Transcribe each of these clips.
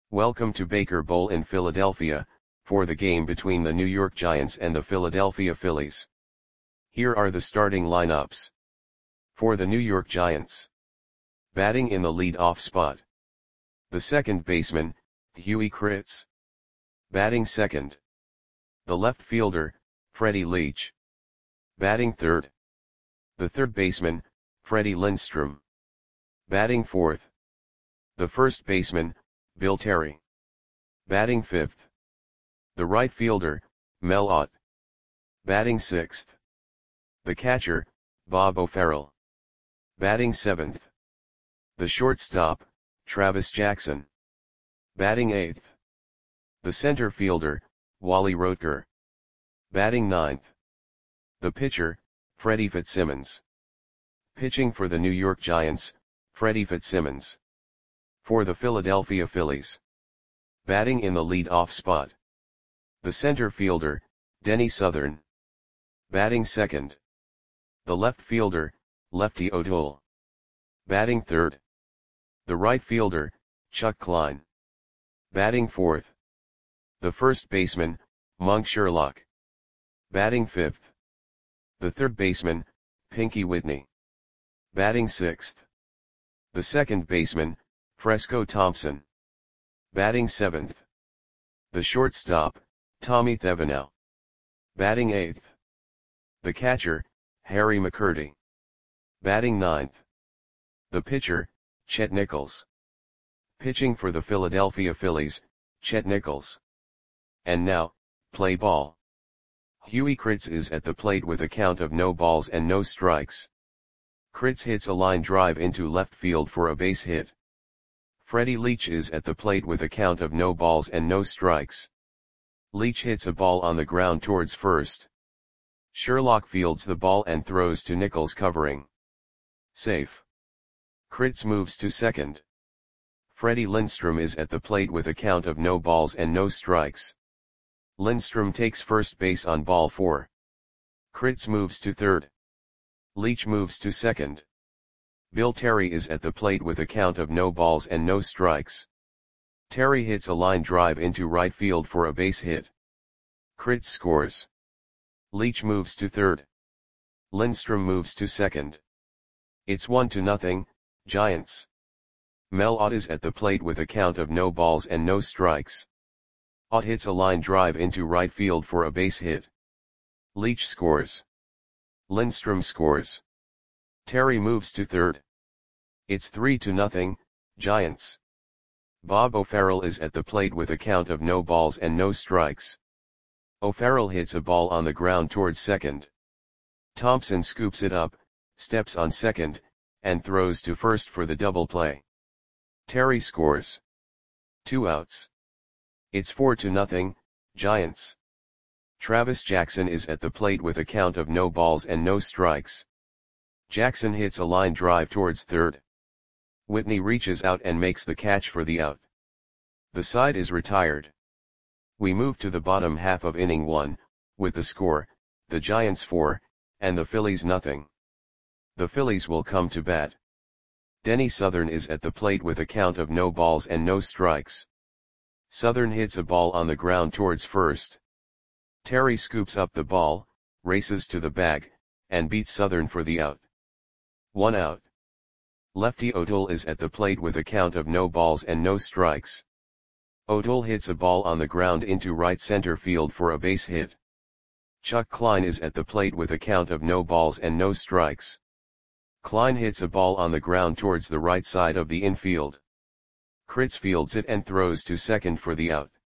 Welcome to Baker Bowl in Philadelphia, for the game between the New York Giants and the Philadelphia Phillies. Here are the starting lineups. For the New York Giants. Batting in the lead-off spot. The second baseman, Huey Kritz. Batting second. The left fielder, Freddie Leach. Batting third. The third baseman, Freddie Lindstrom. Batting fourth. The first baseman, Bill Terry. Batting fifth. The right fielder, Mel Ott. Batting sixth. The catcher, Bob O'Farrell. Batting seventh. The shortstop, Travis Jackson. Batting eighth. The center fielder, Wally Rotker. Batting ninth. The pitcher, Freddie Fitzsimmons. Pitching for the New York Giants, Freddie Fitzsimmons. For the Philadelphia Phillies. Batting in the lead-off spot. The center fielder, Denny Southern. Batting second. The left fielder, Lefty O'Toole. Batting third. The right fielder, Chuck Klein. Batting fourth. The first baseman, Monk Sherlock. Batting fifth. The third baseman, Pinky Whitney. Batting sixth. The second baseman, Fresco Thompson. Batting seventh. The shortstop, Tommy Thevenot. Batting eighth. The catcher, Harry McCurdy. Batting ninth. The pitcher, Chet Nichols. Pitching for the Philadelphia Phillies, Chet Nichols. And now, play ball. Huey Kritz is at the plate with a count of no balls and no strikes. Kritz hits a line drive into left field for a base hit. Freddie Leach is at the plate with a count of no balls and no strikes. Leach hits a ball on the ground towards first. Sherlock fields the ball and throws to Nichols covering. Safe. Kritz moves to second. Freddie Lindstrom is at the plate with a count of no balls and no strikes. Lindstrom takes first base on ball 4. Kritz moves to third. Leach moves to second. Bill Terry is at the plate with a count of no balls and no strikes. Terry hits a line drive into right field for a base hit. Kritz scores. Leach moves to third. Lindstrom moves to second. It's 1-0, Giants. Mel Ott is at the plate with a count of no balls and no strikes. Ott hits a line drive into right field for a base hit. Leach scores. Lindstrom scores. Terry moves to third. It's 3-0, Giants. Bob O'Farrell is at the plate with a count of no balls and no strikes. O'Farrell hits a ball on the ground towards second. Thompson scoops it up, steps on second, and throws to first for the double play. Terry scores. 2 outs. It's 4-0, Giants. Travis Jackson is at the plate with a count of no balls and no strikes. Jackson hits a line drive towards third. Whitney reaches out and makes the catch for the out. The side is retired. We move to the bottom half of inning 1, with the score, the Giants 4, and the Phillies 0. The Phillies will come to bat. Denny Southern is at the plate with a count of no balls and no strikes. Southern hits a ball on the ground towards first. Terry scoops up the ball, races to the bag, and beats Southern for the out. 1 out. Lefty O'Toole is at the plate with a count of no balls and no strikes. O'Toole hits a ball on the ground into right center field for a base hit. Chuck Klein is at the plate with a count of no balls and no strikes. Klein hits a ball on the ground towards the right side of the infield. Kritz fields it and throws to second for the out.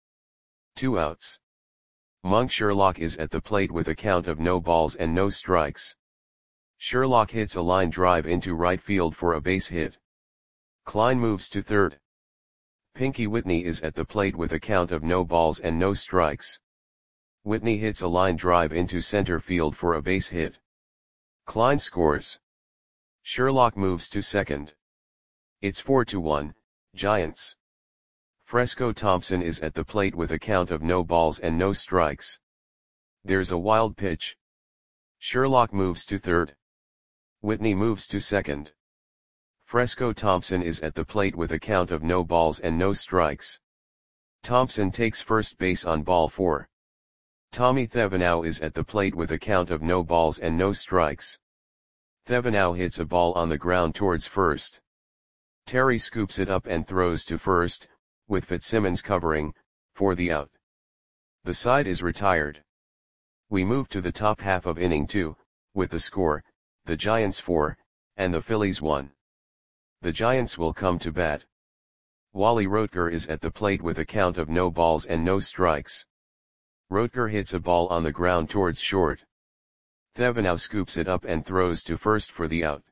2 outs. Monk Sherlock is at the plate with a count of no balls and no strikes. Sherlock hits a line drive into right field for a base hit. Klein moves to third. Pinky Whitney is at the plate with a count of no balls and no strikes. Whitney hits a line drive into center field for a base hit. Klein scores. Sherlock moves to second. It's 4-1, Giants. Fresco Thompson is at the plate with a count of no balls and no strikes. There's a wild pitch. Sherlock moves to third. Whitney moves to second. Fresco Thompson is at the plate with a count of no balls and no strikes. Thompson takes first base on ball 4. Tommy Thevenot is at the plate with a count of no balls and no strikes. Thevenot hits a ball on the ground towards first. Terry scoops it up and throws to first, with Fitzsimmons covering, for the out. The side is retired. We move to the top half of inning 2, with the score, the Giants 4, and the Phillies 1. The Giants will come to bat. Wally Roetger is at the plate with a count of no balls and no strikes. Roetger hits a ball on the ground towards short. Thevenot scoops it up and throws to first for the out.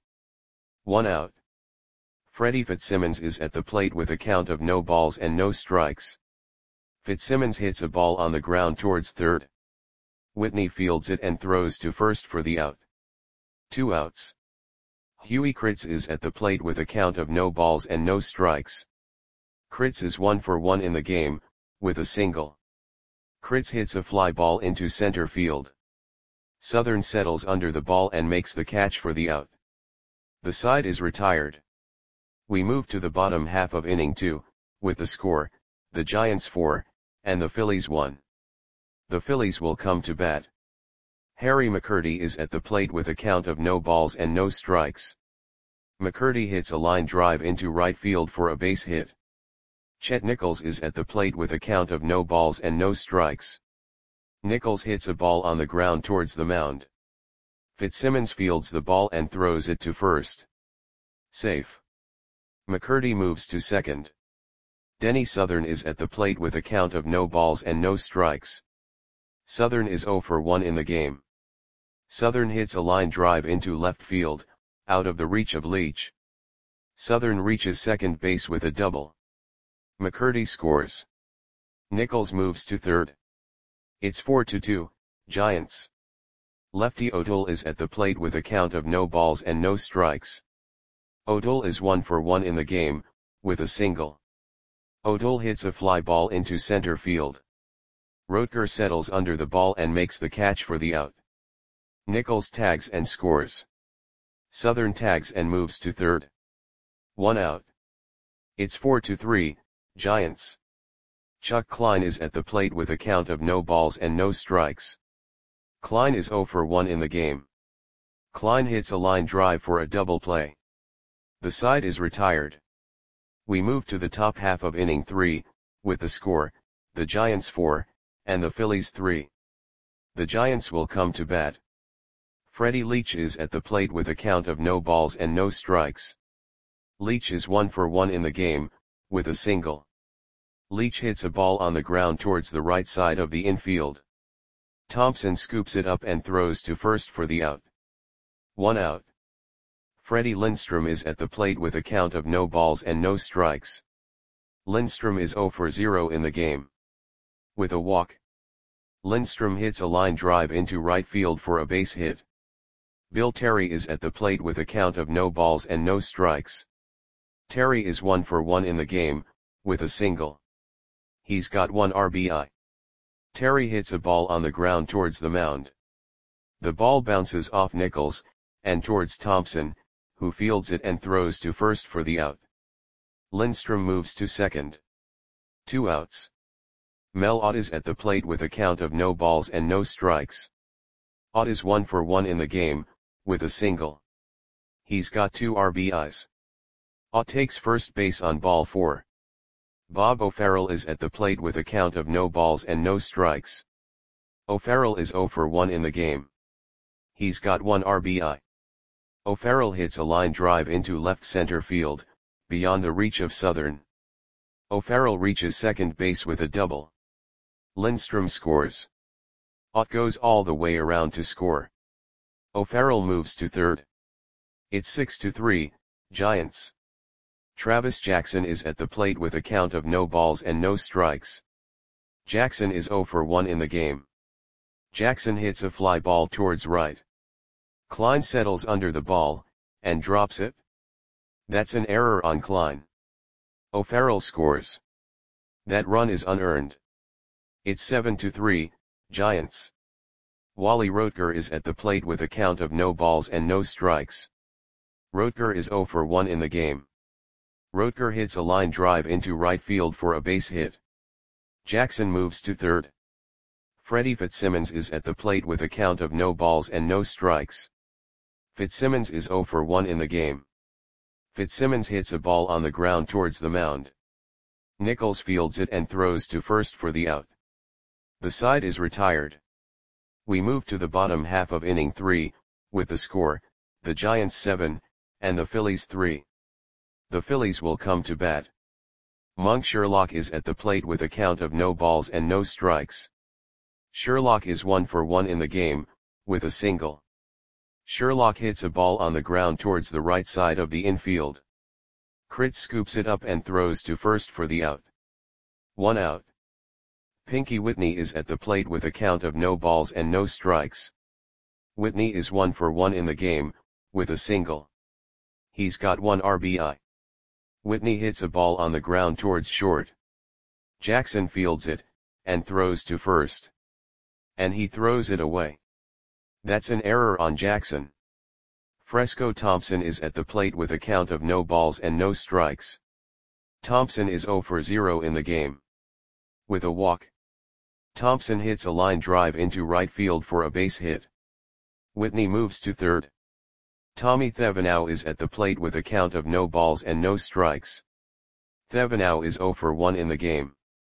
1 out. Freddie Fitzsimmons is at the plate with a count of no balls and no strikes. Fitzsimmons hits a ball on the ground towards third. Whitney fields it and throws to first for the out. 2 outs. Huey Kritz is at the plate with a count of no balls and no strikes. Kritz is 1 for 1 in the game, with a single. Kritz hits a fly ball into center field. Southern settles under the ball and makes the catch for the out. The side is retired. We move to the bottom half of inning 2, with the score, the Giants 4, and the Phillies 1. The Phillies will come to bat. Harry McCurdy is at the plate with a count of no balls and no strikes. McCurdy hits a line drive into right field for a base hit. Chet Nichols is at the plate with a count of no balls and no strikes. Nichols hits a ball on the ground towards the mound. Fitzsimmons fields the ball and throws it to first. Safe. McCurdy moves to second. Denny Southern is at the plate with a count of no balls and no strikes. Southern is 0 for 1 in the game. Southern hits a line drive into left field, out of the reach of Leach. Southern reaches second base with a double. McCurdy scores. Nichols moves to third. It's 4-2, Giants. Lefty O'Toole is at the plate with a count of no balls and no strikes. O'Toole is 1 for 1 in the game, with a single. O'Toole hits a fly ball into center field. Roetger settles under the ball and makes the catch for the out. Nichols tags and scores. Southern tags and moves to third. 1 out. It's 4-3, Giants. Chuck Klein is at the plate with a count of no balls and no strikes. Klein is 0 for 1 in the game. Klein hits a line drive for a double play. The side is retired. We move to the top half of inning 3, with the score, the Giants 4, and the Phillies 3. The Giants will come to bat. Freddie Leach is at the plate with a count of no balls and no strikes. Leach is 1 for 1 in the game, with a single. Leach hits a ball on the ground towards the right side of the infield. Thompson scoops it up and throws to first for the out. 1 out. Freddie Lindstrom is at the plate with a count of no balls and no strikes. Lindstrom is 0 for 0 in the game. With a walk. Lindstrom hits a line drive into right field for a base hit. Bill Terry is at the plate with a count of no balls and no strikes. Terry is 1 for 1 in the game, with a single. He's got 1 RBI. Terry hits a ball on the ground towards the mound. The ball bounces off Nichols, and towards Thompson, who fields it and throws to first for the out. Lindstrom moves to second. 2 outs. Mel Ott is at the plate with a count of no balls and no strikes. Ott is 1 for 1 in the game, with a single. He's got 2 RBIs. Ott takes first base on ball 4. Bob O'Farrell is at the plate with a count of no balls and no strikes. O'Farrell is 0 for 1 in the game. He's got 1 RBI. O'Farrell hits a line drive into left center field, beyond the reach of Southern. O'Farrell reaches second base with a double. Lindstrom scores. Ott goes all the way around to score. O'Farrell moves to third. It's 6-3, Giants. Travis Jackson is at the plate with a count of no balls and no strikes. Jackson is 0 for 1 in the game. Jackson hits a fly ball towards right. Klein settles under the ball, and drops it. That's an error on Klein. O'Farrell scores. That run is unearned. It's 7-3, Giants. Wally Roetger is at the plate with a count of no balls and no strikes. Roetger is 0 for 1 in the game. Roetger hits a line drive into right field for a base hit. Jackson moves to third. Freddie Fitzsimmons is at the plate with a count of no balls and no strikes. Fitzsimmons is 0 for 1 in the game. Fitzsimmons hits a ball on the ground towards the mound. Nichols fields it and throws to first for the out. The side is retired. We move to the bottom half of inning 3, with the score, the Giants 7, and the Phillies 3. The Phillies will come to bat. Monk Sherlock is at the plate with a count of no balls and no strikes. Sherlock is 1 for 1 in the game, with a single. Sherlock hits a ball on the ground towards the right side of the infield. Kritz scoops it up and throws to first for the out. 1 out. Pinky Whitney is at the plate with a count of no balls and no strikes. Whitney is 1 for 1 in the game, with a single. He's got 1 RBI. Whitney hits a ball on the ground towards short. Jackson fields it, and throws to first. And he throws it away. That's an error on Jackson. Fresco Thompson is at the plate with a count of no balls and no strikes. Thompson is 0 for 0 in the game. With a walk. Thompson hits a line drive into right field for a base hit. Whitney moves to third. Tommy Thevenot is at the plate with a count of no balls and no strikes. Thevenot is 0 for 1 in the game.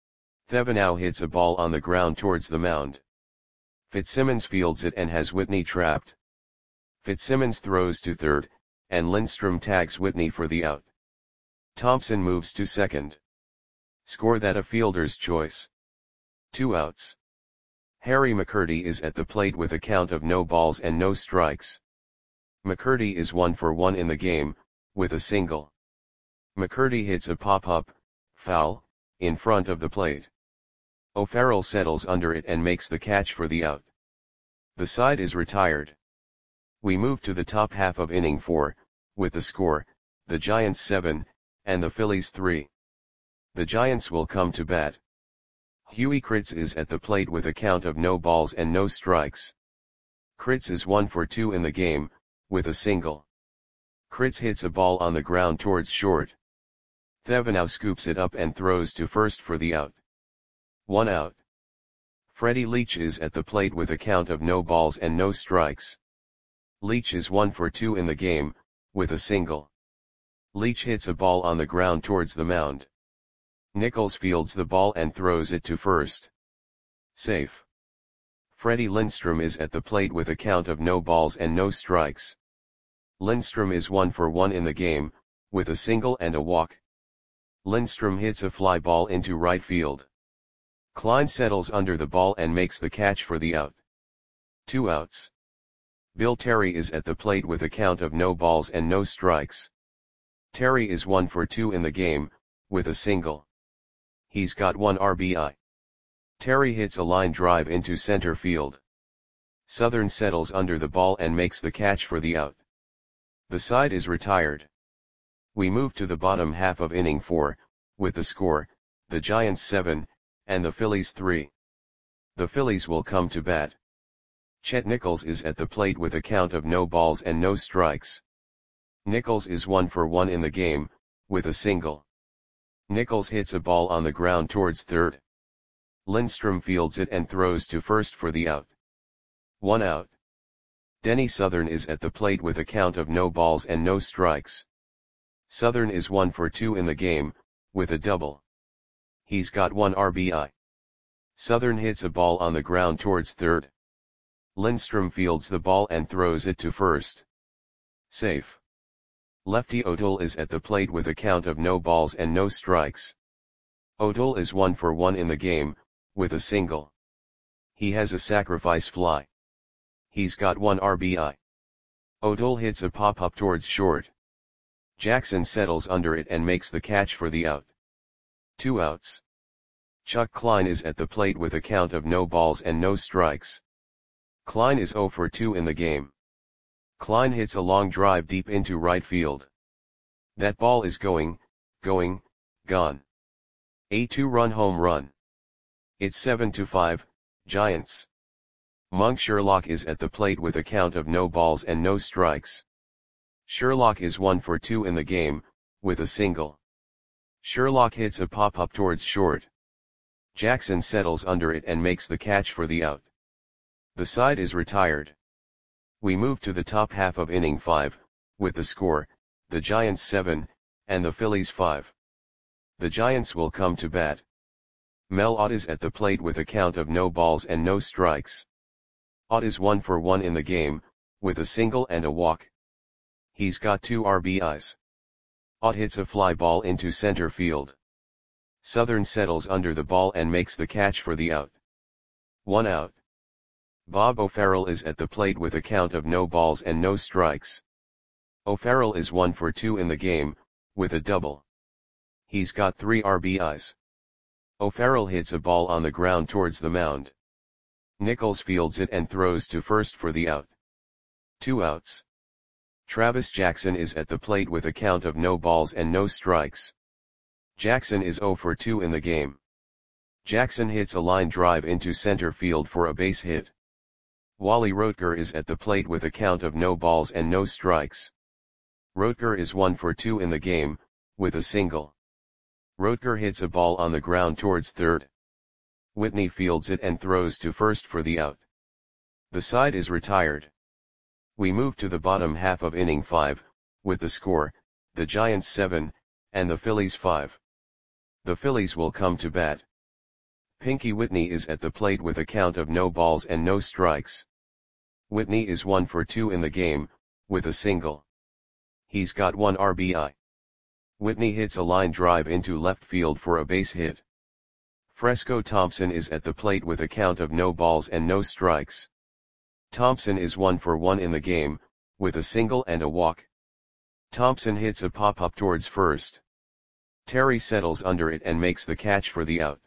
Thevenot hits a ball on the ground towards the mound. Fitzsimmons fields it and has Whitney trapped. Fitzsimmons throws to third, and Lindstrom tags Whitney for the out. Thompson moves to second. Score that a fielder's choice. 2 outs. Harry McCurdy is at the plate with a count of no balls and no strikes. McCurdy is 1 for 1 in the game, with a single. McCurdy hits a pop-up, foul, in front of the plate. O'Farrell settles under it and makes the catch for the out. The side is retired. We move to the top half of inning 4, with the score, the Giants 7, and the Phillies 3. The Giants will come to bat. Huey Kritz is at the plate with a count of no balls and no strikes. Kritz is 1 for 2 in the game, with a single. Kritz hits a ball on the ground towards short. Thevenot scoops it up and throws to first for the out. 1 out. Freddie Leach is at the plate with a count of no balls and no strikes. Leach is 1 for 2 in the game, with a single. Leach hits a ball on the ground towards the mound. Nichols fields the ball and throws it to first. Safe. Freddie Lindstrom is at the plate with a count of no balls and no strikes. Lindstrom is 1 for 1 in the game, with a single and a walk. Lindstrom hits a fly ball into right field. Klein settles under the ball and makes the catch for the out. 2 outs. Bill Terry is at the plate with a count of no balls and no strikes. Terry is 1 for 2 in the game, with a single. He's got 1 RBI. Terry hits a line drive into center field. Southern settles under the ball and makes the catch for the out. The side is retired. We move to the bottom half of inning 4, with the score, the Giants 7, and the Phillies 3. The Phillies will come to bat. Chet Nichols is at the plate with a count of no balls and no strikes. Nichols is 1 for 1 in the game, with a single. Nichols hits a ball on the ground towards third. Lindstrom fields it and throws to first for the out. 1 out. Denny Southern is at the plate with a count of no balls and no strikes. Southern is 1 for 2 in the game, with a double. He's got 1 RBI. Southern hits a ball on the ground towards third. Lindstrom fields the ball and throws it to first. Safe. Lefty O'Toole is at the plate with a count of no balls and no strikes. O'Toole is 1 for 1 in the game, with a single. He has a sacrifice fly. He's got 1 RBI. O'Toole hits a pop-up towards short. Jackson settles under it and makes the catch for the out. 2 outs. Chuck Klein is at the plate with a count of no balls and no strikes. Klein is 0 for 2 in the game. Klein hits a long drive deep into right field. That ball is gone. A 2-run home run. It's 7-5, Giants. Monk Sherlock is at the plate with a count of no balls and no strikes. Sherlock is 1 for 2 in the game, with a single. Sherlock hits a pop-up towards short. Jackson settles under it and makes the catch for the out. The side is retired. We move to the top half of inning 5, with the score, the Giants 7, and the Phillies 5. The Giants will come to bat. Mel Ott is at the plate with a count of no balls and no strikes. Ott is 1 for 1 in the game, with a single and a walk. He's got 2 RBIs. Ott hits a fly ball into center field. Southern settles under the ball and makes the catch for the out. 1 out. Bob O'Farrell is at the plate with a count of no balls and no strikes. O'Farrell is 1 for 2 in the game, with a double. He's got 3 RBIs. O'Farrell hits a ball on the ground towards the mound. Nichols fields it and throws to first for the out. 2 outs. Travis Jackson is at the plate with a count of no balls and no strikes. Jackson is 0 for 2 in the game. Jackson hits a line drive into center field for a base hit. Wally Roetger is at the plate with a count of no balls and no strikes. Roetger is 1 for 2 in the game, with a single. Roetger hits a ball on the ground towards third. Whitney fields it and throws to first for the out. The side is retired. We move to the bottom half of inning 5, with the score, the Giants 7, and the Phillies 5. The Phillies will come to bat. Pinky Whitney is at the plate with a count of no balls and no strikes. Whitney is 1 for 2 in the game, with a single. He's got 1 RBI. Whitney hits a line drive into left field for a base hit. Fresco Thompson is at the plate with a count of no balls and no strikes. Thompson is 1 for 1 in the game, with a single and a walk. Thompson hits a pop-up towards first. Terry settles under it and makes the catch for the out.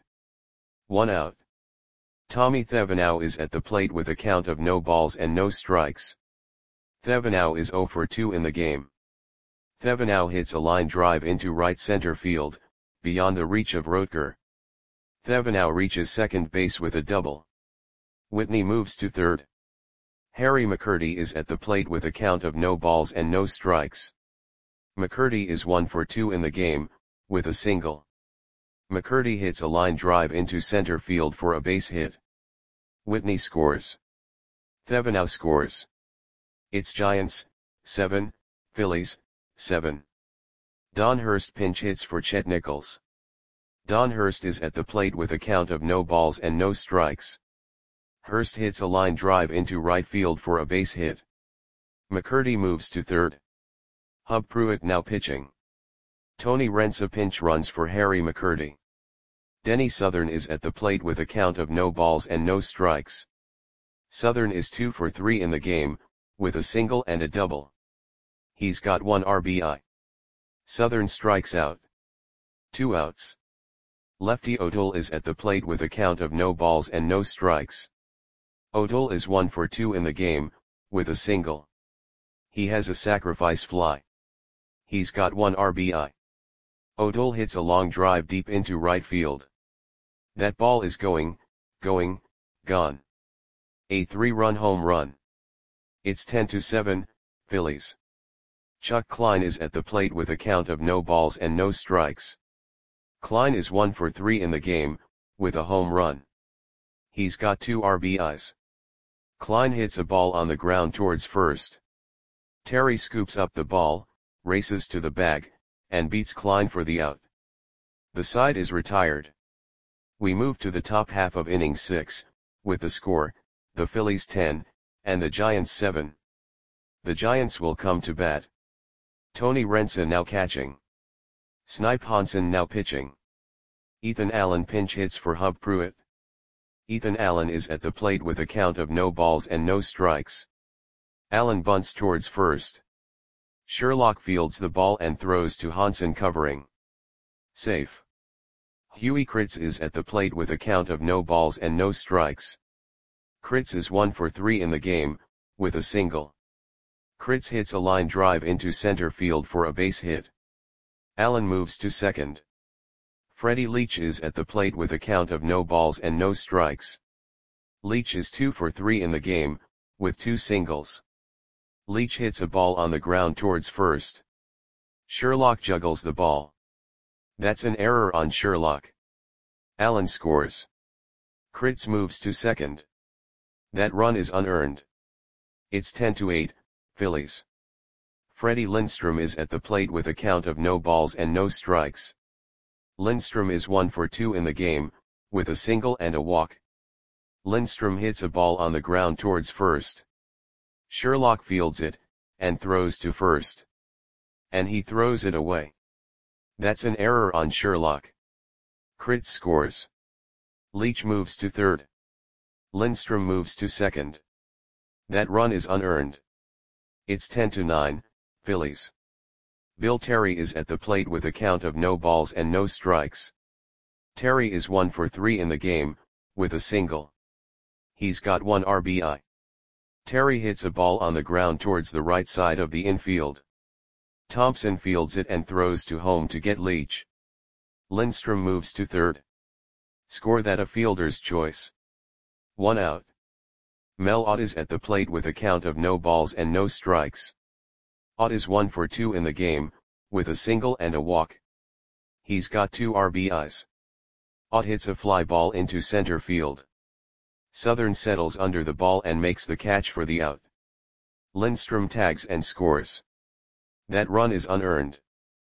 1 out. Tommy Thevenot is at the plate with a count of no balls and no strikes. Thevenot is 0 for 2 in the game. Thevenot hits a line drive into right center field, beyond the reach of Roetger. Thevenot reaches second base with a double. Whitney moves to third. Harry McCurdy is at the plate with a count of no balls and no strikes. McCurdy is 1 for 2 in the game, with a single. McCurdy hits a line drive into center field for a base hit. Whitney scores. Thevenot scores. It's Giants, 7, Phillies, 7. Don Hurst pinch hits for Chet Nichols. Don Hurst is at the plate with a count of no balls and no strikes. Hurst hits a line drive into right field for a base hit. McCurdy moves to third. Hub Pruitt now pitching. Tony Rensa pinch runs for Harry McCurdy. Denny Southern is at the plate with a count of no balls and no strikes. Southern is 2 for 3 in the game, with a single and a double. He's got 1 RBI. Southern strikes out. 2 outs. Lefty O'Toole is at the plate with a count of no balls and no strikes. O'Toole is 1 for 2 in the game, with a single. He has a sacrifice fly. He's got 1 RBI. O'Toole hits a long drive deep into right field. That ball is gone. A 3-run home run. It's 10-7, Phillies. Chuck Klein is at the plate with a count of no balls and no strikes. Klein is 1 for 3 in the game, with a home run. He's got 2 RBIs. Klein hits a ball on the ground towards first. Terry scoops up the ball, races to the bag, and beats Klein for the out. The side is retired. We move to the top half of inning 6, with the score, the Phillies 10, and the Giants 7. The Giants will come to bat. Tony Rensa now catching. Snipe Hansen now pitching. Ethan Allen pinch hits for Hub Pruitt. Ethan Allen is at the plate with a count of no balls and no strikes. Allen bunts towards first. Sherlock fields the ball and throws to Hansen covering. Safe. Huey Kritz is at the plate with a count of no balls and no strikes. Kritz is 1 for 3 in the game, with a single. Kritz hits a line drive into center field for a base hit. Allen moves to second. Freddie Leach is at the plate with a count of no balls and no strikes. Leach is 2 for 3 in the game, with 2 singles. Leach hits a ball on the ground towards first. Sherlock juggles the ball. That's an error on Sherlock. Allen scores. Kritz moves to second. That run is unearned. It's 10-8, Phillies. Freddie Lindstrom is at the plate with a count of no balls and no strikes. Lindstrom is 1 for 2 in the game, with a single and a walk. Lindstrom hits a ball on the ground towards first. Sherlock fields it, and throws to first. And he throws it away. That's an error on Sherlock. Kritz scores. Leach moves to third. Lindstrom moves to second. That run is unearned. It's 10-9, Phillies. Bill Terry is at the plate with a count of no balls and no strikes. Terry is 1 for 3 in the game, with a single. He's got 1 RBI. Terry hits a ball on the ground towards the right side of the infield. Thompson fields it and throws to home to get Leach. Lindstrom moves to third. Score that a fielder's choice. 1 out. Mel Ott is at the plate with a count of no balls and no strikes. Ott is 1 for 2 in the game, with a single and a walk. He's got 2 RBIs. Ott hits a fly ball into center field. Southern settles under the ball and makes the catch for the out. Lindstrom tags and scores. That run is unearned.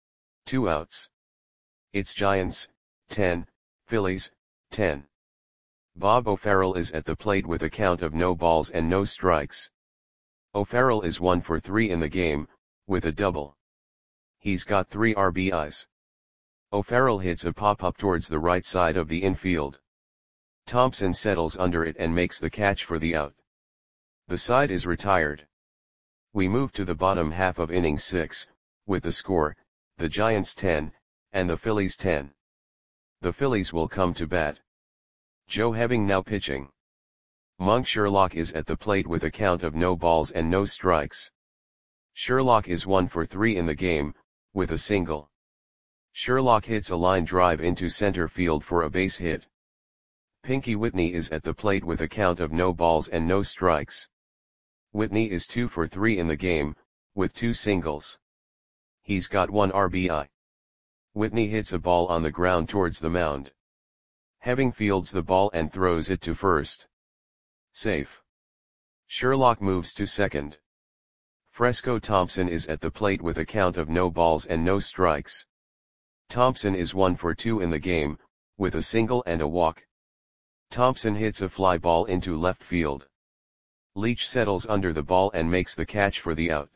2 outs. It's Giants, 10, Phillies, 10. Bob O'Farrell is at the plate with a count of no balls and no strikes. O'Farrell is 1 for 3 in the game, with a double. He's got 3 RBIs. O'Farrell hits a pop-up towards the right side of the infield. Thompson settles under it and makes the catch for the out. The side is retired. We move to the bottom half of inning 6, with the score, the Giants 10, and the Phillies 10. The Phillies will come to bat. Joe Heving now pitching. Monk Sherlock is at the plate with a count of no balls and no strikes. Sherlock is 1 for 3 in the game, with a single. Sherlock hits a line drive into center field for a base hit. Pinky Whitney is at the plate with a count of no balls and no strikes. Whitney is 2 for 3 in the game, with 2 singles. He's got 1 RBI. Whitney hits a ball on the ground towards the mound. Heving fields the ball and throws it to first. Safe. Sherlock moves to second. Fresco Thompson is at the plate with a count of no balls and no strikes. Thompson is 1 for 2 in the game, with a single and a walk. Thompson hits a fly ball into left field. Leach settles under the ball and makes the catch for the out.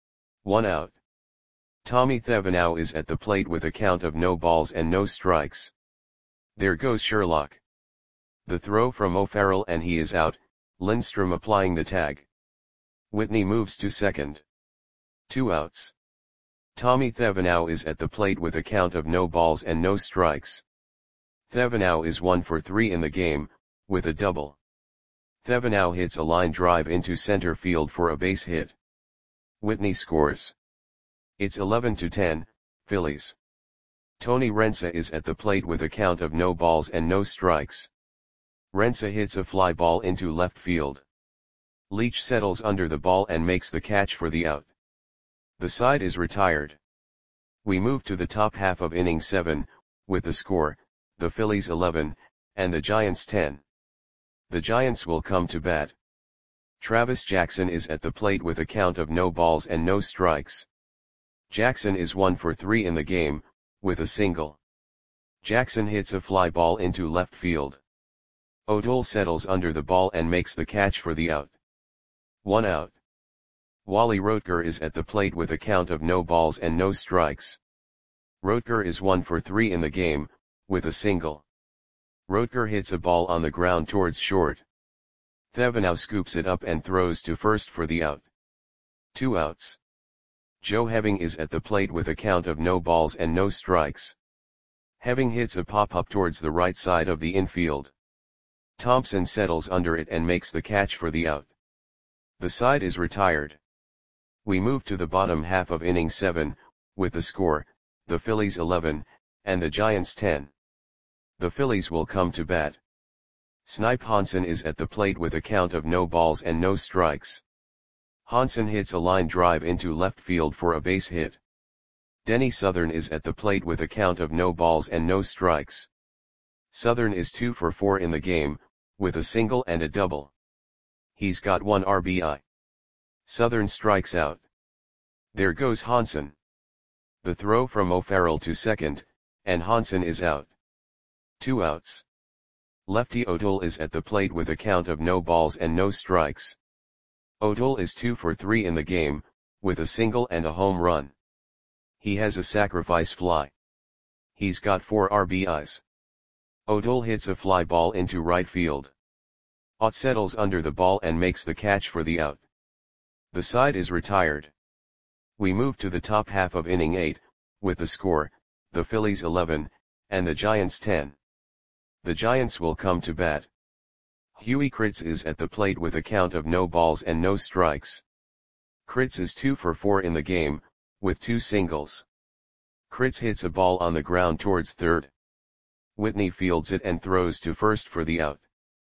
1 out. Tommy Thevenot is at the plate with a count of no balls and no strikes. There goes Sherlock. The throw from O'Farrell and he is out, Lindstrom applying the tag. Whitney moves to second. 2 outs. Tommy Thevenot is at the plate with a count of no balls and no strikes. Thevenot is 1 for 3 in the game, with a double. Thevenot hits a line drive into center field for a base hit. Whitney scores. It's 11-10, Phillies. Tony Rensa is at the plate with a count of no balls and no strikes. Rensa hits a fly ball into left field. Leach settles under the ball and makes the catch for the out. The side is retired. We move to the top half of inning 7, with the score, the Phillies 11, and the Giants 10. The Giants will come to bat. Travis Jackson is at the plate with a count of no balls and no strikes. Jackson is 1 for 3 in the game, with a single. Jackson hits a fly ball into left field. O'Toole settles under the ball and makes the catch for the out. 1 out. Wally Roetger is at the plate with a count of no balls and no strikes. Roetger is 1 for 3 in the game, with a single. Roetger hits a ball on the ground towards short. Thevenot scoops it up and throws to first for the out. 2 outs. Joe Heving is at the plate with a count of no balls and no strikes. Heving hits a pop-up towards the right side of the infield. Thompson settles under it and makes the catch for the out. The side is retired. We move to the bottom half of inning 7, with the score, the Phillies 11, and the Giants 10. The Phillies will come to bat. Snipe Hansen is at the plate with a count of no balls and no strikes. Hansen hits a line drive into left field for a base hit. Denny Southern is at the plate with a count of no balls and no strikes. Southern is 2 for 4 in the game, with a single and a double. He's got 1 RBI. Southern strikes out. There goes Hansen. The throw from O'Farrell to second, and Hansen is out. 2 outs. Lefty O'Toole is at the plate with a count of no balls and no strikes. O'Toole is 2 for 3 in the game, with a single and a home run. He has a sacrifice fly. He's got 4 RBIs. O'Toole hits a fly ball into right field. Ott settles under the ball and makes the catch for the out. The side is retired. We move to the top half of inning 8, with the score, the Phillies 11, and the Giants 10. The Giants will come to bat. Huey Kritz is at the plate with a count of no balls and no strikes. Kritz is 2 for 4 in the game, with 2 singles. Kritz hits a ball on the ground towards third. Whitney fields it and throws to first for the out.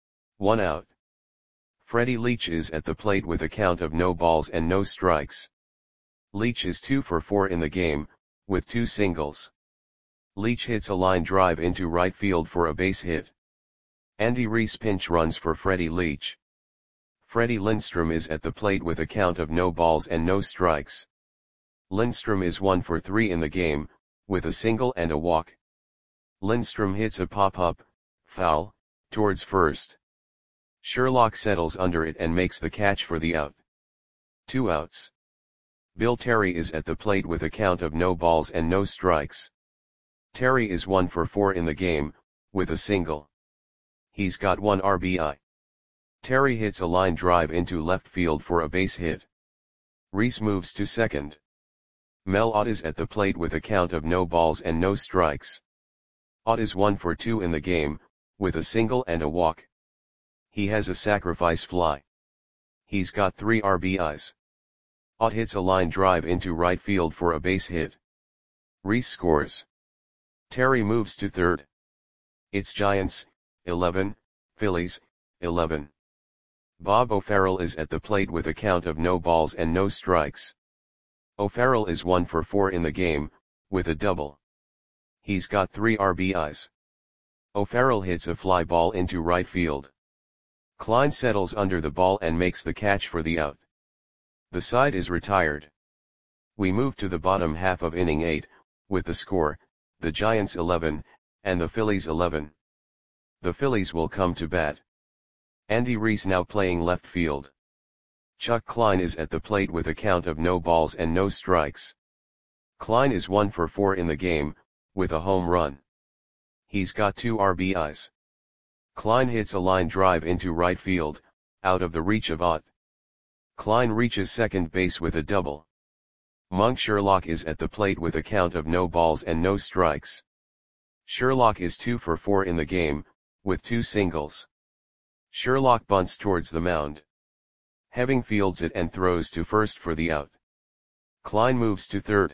1 out. Freddie Leach is at the plate with a count of no balls and no strikes. Leach is 2 for 4 in the game, with 2 singles. Leach hits a line drive into right field for a base hit. Andy Reese pinch runs for Freddie Leach. Freddie Lindstrom is at the plate with a count of no balls and no strikes. Lindstrom is 1 for 3 in the game, with a single and a walk. Lindstrom hits a pop-up, foul, towards first. Sherlock settles under it and makes the catch for the out. 2 outs. Bill Terry is at the plate with a count of no balls and no strikes. Terry is 1 for 4 in the game, with a single. He's got 1 RBI. Terry hits a line drive into left field for a base hit. Reese moves to second. Mel Ott is at the plate with a count of no balls and no strikes. Ott is 1 for 2 in the game, with a single and a walk. He has a sacrifice fly. He's got 3 RBIs. Ott hits a line drive into right field for a base hit. Reese scores. Terry moves to third. It's Giants, 11, Phillies, 11. Bob O'Farrell is at the plate with a count of no balls and no strikes. O'Farrell is 1 for 4 in the game, with a double. He's got 3 RBIs. O'Farrell hits a fly ball into right field. Klein settles under the ball and makes the catch for the out. The side is retired. We move to the bottom half of inning 8, with the score, the Giants 11, and the Phillies 11. The Phillies will come to bat. Andy Reese now playing left field. Chuck Klein is at the plate with a count of no balls and no strikes. Klein is 1 for 4 in the game, with a home run. He's got 2 RBIs. Klein hits a line drive into right field, out of the reach of Ott. Klein reaches second base with a double. Monk Sherlock is at the plate with a count of no balls and no strikes. Sherlock is 2 for 4 in the game, with 2 singles. Sherlock bunts towards the mound. Heving fields it and throws to first for the out. Klein moves to third.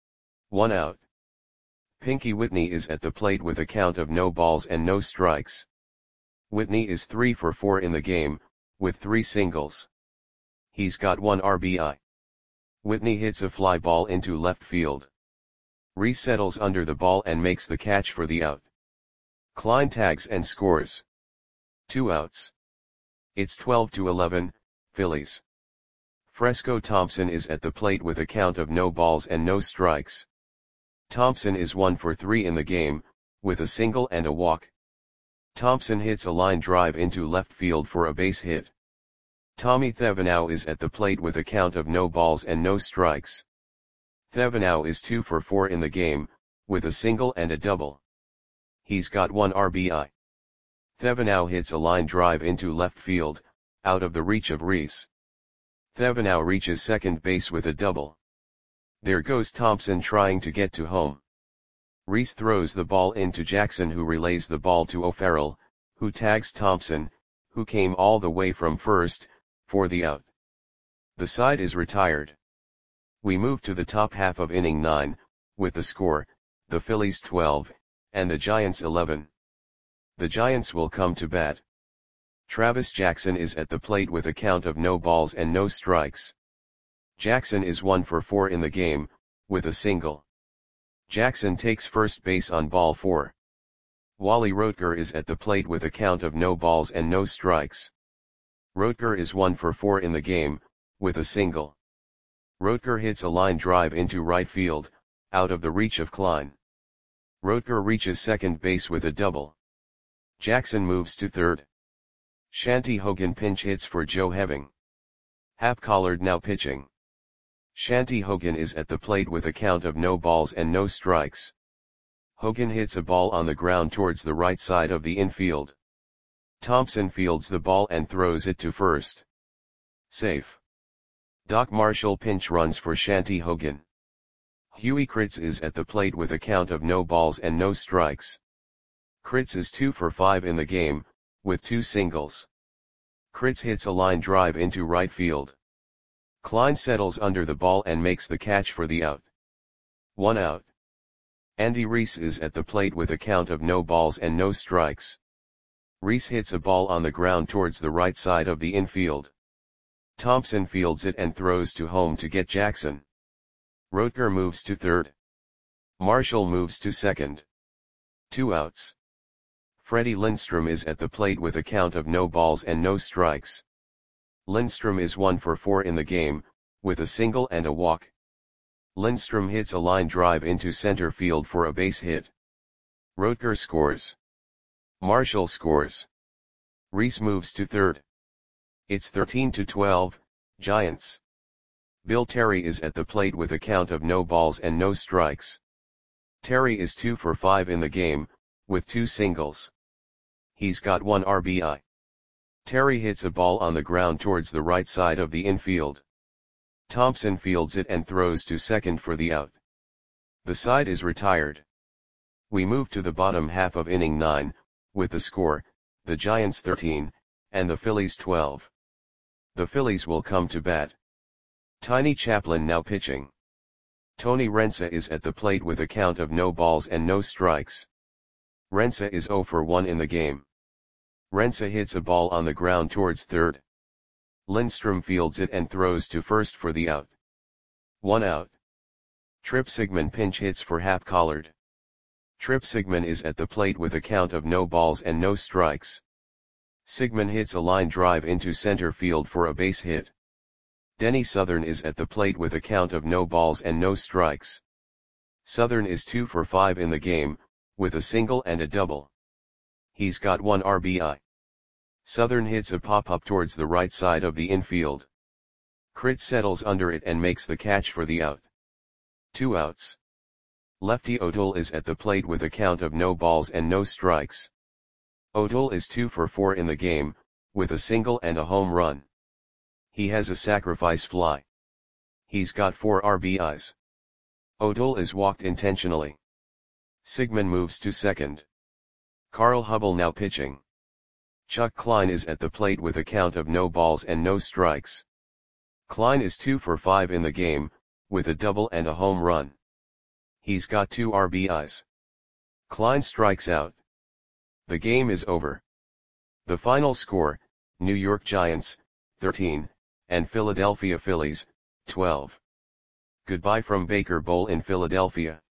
1 out. Pinky Whitney is at the plate with a count of no balls and no strikes. Whitney is 3 for 4 in the game, with 3 singles. He's got 1 RBI. Whitney hits a fly ball into left field. Reese settles under the ball and makes the catch for the out. Klein tags and scores. 2 outs. It's 12-11, Phillies. Fresco Thompson is at the plate with a count of no balls and no strikes. Thompson is 1 for 3 in the game, with a single and a walk. Thompson hits a line drive into left field for a base hit. Tommy Thevenow is at the plate with a count of no balls and no strikes. Thevenow is 2 for 4 in the game, with a single and a double. He's got 1 RBI. Thevenow hits a line drive into left field, out of the reach of Reese. Thevenow reaches second base with a double. There goes Thompson trying to get to home. Reese throws the ball into Jackson, who relays the ball to O'Farrell, who tags Thompson, who came all the way from first, for the out. The side is retired. We move to the top half of inning 9, with the score, the Phillies 12, and the Giants 11. The Giants will come to bat. Travis Jackson is at the plate with a count of no balls and no strikes. Jackson is 1 for 4 in the game, with a single. Jackson takes first base on ball 4. Wally Roetger is at the plate with a count of no balls and no strikes. Roetger is 1 for 4 in the game, with a single. Roetger hits a line drive into right field, out of the reach of Klein. Roetger reaches second base with a double. Jackson moves to third. Shanty Hogan pinch hits for Joe Heving. Hap Collard now pitching. Shanty Hogan is at the plate with a count of no balls and no strikes. Hogan hits a ball on the ground towards the right side of the infield. Thompson fields the ball and throws it to first. Safe. Doc Marshall pinch runs for Shanty Hogan. Huey Kritz is at the plate with a count of no balls and no strikes. Kritz is 2 for 5 in the game, with 2 singles. Kritz hits a line drive into right field. Klein settles under the ball and makes the catch for the out. 1 out. Andy Reese is at the plate with a count of no balls and no strikes. Reese hits a ball on the ground towards the right side of the infield. Thompson fields it and throws to home to get Jackson. Roetger moves to third. Marshall moves to second. 2 outs. Freddie Lindstrom is at the plate with a count of no balls and no strikes. Lindstrom is 1 for 4 in the game, with a single and a walk. Lindstrom hits a line drive into center field for a base hit. Roetger scores. Marshall scores. Reese moves to third. It's 13-12, Giants. Bill Terry is at the plate with a count of no balls and no strikes. Terry is 2 for 5 in the game, with 2 singles. He's got 1 RBI. Terry hits a ball on the ground towards the right side of the infield. Thompson fields it and throws to second for the out. The side is retired. We move to the bottom half of inning 9, with the score, the Giants 13, and the Phillies 12. The Phillies will come to bat. Tiny Chaplin now pitching. Tony Rensa is at the plate with a count of no balls and no strikes. Rensa is 0 for 1 in the game. Rensa hits a ball on the ground towards third. Lindstrom fields it and throws to first for the out. 1 out. Trip Sigman pinch hits for Hap Collard. Trip Sigman is at the plate with a count of no balls and no strikes. Sigman hits a line drive into center field for a base hit. Denny Southern is at the plate with a count of no balls and no strikes. Southern is 2 for 5 in the game, with a single and a double. He's got 1 RBI. Southern hits a pop-up towards the right side of the infield. Kritz settles under it and makes the catch for the out. 2 outs. Lefty O'Toole is at the plate with a count of no balls and no strikes. O'Toole is 2 for 4 in the game, with a single and a home run. He has a sacrifice fly. He's got 4 RBIs. O'Toole is walked intentionally. Sigman moves to second. Carl Hubble now pitching. Chuck Klein is at the plate with a count of no balls and no strikes. Klein is 2 for 5 in the game, with a double and a home run. He's got 2 RBIs. Klein strikes out. The game is over. The final score, New York Giants, 13, and Philadelphia Phillies, 12. Goodbye from Baker Bowl in Philadelphia.